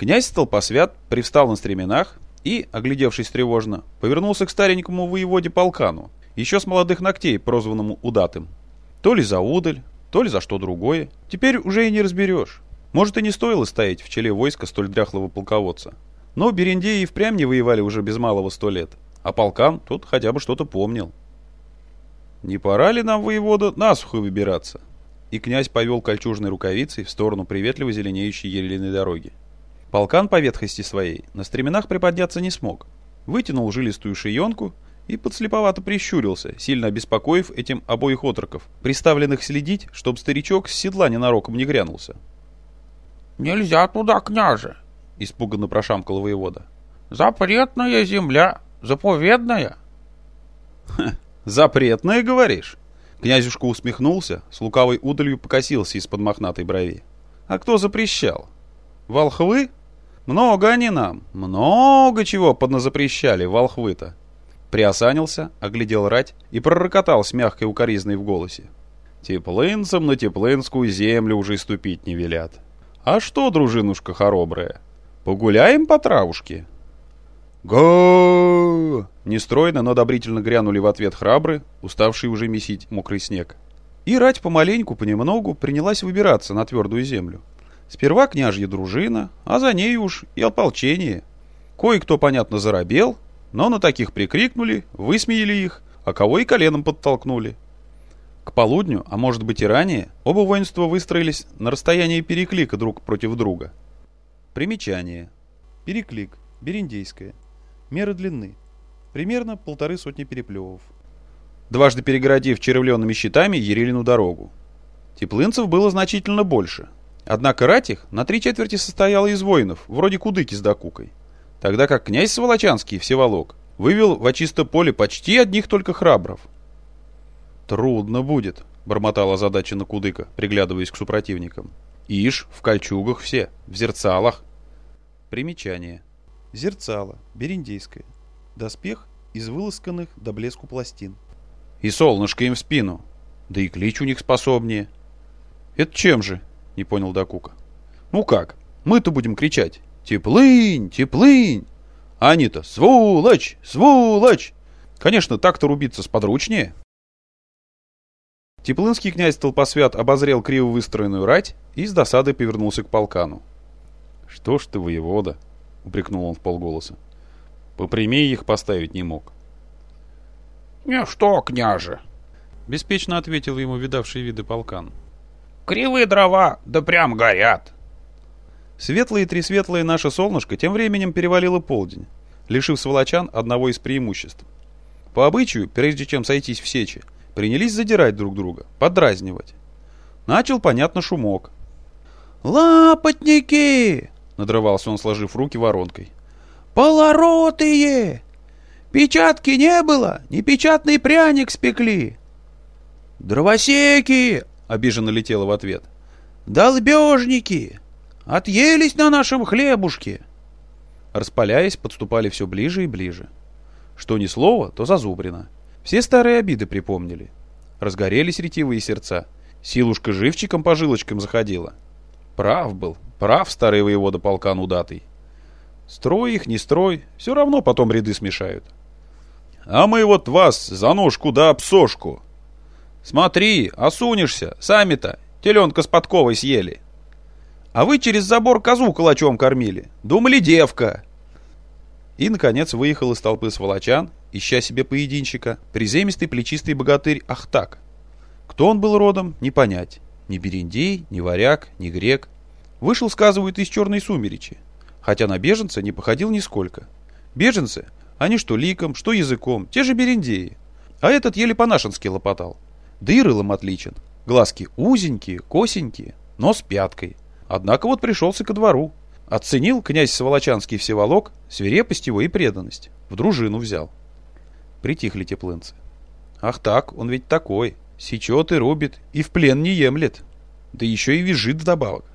Князь Столпосвят привстал на стременах и, оглядевшись тревожно, повернулся к старенькому воеводе Полкану, еще с молодых ногтей, прозванному Удатым. То ли за удаль, то ли за что другое, теперь уже и не разберешь. Может, и не стоило стоять в челе войска столь дряхлого полководца. Но берендеи и впрямь не воевали уже без малого 100 лет, а Полкан тут хотя бы что-то помнил. «Не пора ли нам, воевода, насухо выбираться?» И князь повел кольчужной рукавицей в сторону приветливо зеленеющей елейной дороги. Полкан по ветхости своей на стременах приподняться не смог. Вытянул жилистую шиенку и подслеповато прищурился, сильно обеспокоив этим обоих отроков, приставленных следить, чтоб старичок с седла ненароком не грянулся. «Нельзя туда, княже!» — испуганно прошамкал воевода. «Запретная земля, заповедная!» «Запретная, говоришь?» Князюшка усмехнулся, с лукавой удалью покосился из-под мохнатой брови. «А кто запрещал? Волхвы? Много они нам, много чего подназапрещали, волхвы-то!» Приосанился, оглядел рать и пророкотал с мягкой укоризной в голосе. «Теплынцам на теплынскую землю уже ступить не велят. А что, дружинушка хоробрая, погуляем по травушке?» «Го!» Нестройно, но одобрительно грянули в ответ храбры, уставшие уже месить мокрый снег. И рать помаленьку, понемногу принялась выбираться на твердую землю. Сперва княжья дружина, а за ней уж и ополчение. Кое-кто, понятно, заробел, но на таких прикрикнули, высмеяли их, а кого и коленом подтолкнули. К полудню, а может быть и ранее, оба воинства выстроились на расстоянии переклика друг против друга. Примечание. Переклик. Берендейское. Мера длины. Примерно 1,5 переплевов. Дважды перегородив червленными щитами Ярилину дорогу. Теплынцев было значительно больше. Однако рать их на 3/4 состояла из воинов, вроде Кудыки с Докукой. Тогда как князь Сволочанский, Всеволок, вывел во чисто поле почти одних только храбров. «Трудно будет», — бормотал озадаченно Кудыка, приглядываясь к супротивникам. «Ишь, в кольчугах все, в зерцалах». Примечание. Зерцало, берендейское. Доспех из выласканных до блеску пластин. И солнышко им в спину. Да и клич у них способнее. «Это чем же?» — не понял Докука. «Ну как? Мы-то будем кричать: «Теплынь! Теплынь!» А они-то: «Сволочь! Сволочь!» Конечно, так-то рубиться сподручнее. Теплынский князь Столпосвят обозрел криво выстроенную рать и с досадой повернулся к Полкану. «Что ж ты, воевода?» — упрекнул он вполголоса. «Попрямее их поставить не мог». «Не что, княже!» — беспечно ответил ему видавший виды Полкан. «Кривые дрова, да прям горят!» Светлое-тресветлое наше солнышко тем временем перевалило полдень, лишив сволочан одного из преимуществ. По обычаю, прежде чем сойтись в сече, принялись задирать друг друга, подразнивать. Начал, понятно, шумок. «Лапотники!» — надрывался он, сложив руки воронкой. «Полоротые! Печатки не было, непечатный пряник спекли!» «Дровосеки!» — обиженно летело в ответ. «Долбежники! Отъелись на нашем хлебушке!» Распаляясь, подступали все ближе и ближе. Что ни слово, то зазубрено. Все старые обиды припомнили. Разгорелись ретивые сердца. Силушка живчиком по жилочкам заходила. Прав был, прав старый воевода Полкан Удатый. Строй их, не строй, все равно потом ряды смешают. «А мы вот вас за ножку да обсошку!» «Смотри, осунешься, сами-то теленка с подковой съели!» «А вы через забор козу калачом кормили, думали девка!» И, наконец, выехал из толпы сволочан, ища себе поединщика, приземистый плечистый богатырь Ахтак. Кто он был родом, не понять. Ни берендей, ни варяг, ни грек. Вышел, сказывают, из Черной Сумеречи. Хотя на беженца не походил нисколько. Беженцы, они что ликом, что языком, те же берендеи. А этот еле по-нашенски лопотал. Да и рылом отличен. Глазки узенькие, косенькие, нос пяткой. Однако вот пришелся ко двору. Оценил князь Сволочанский Всеволок свирепость его и преданность. В дружину взял. Притихли теплынцы. Ах так, он ведь такой. Сечет и рубит, и в плен не емлет. Да еще и визжит вдобавок.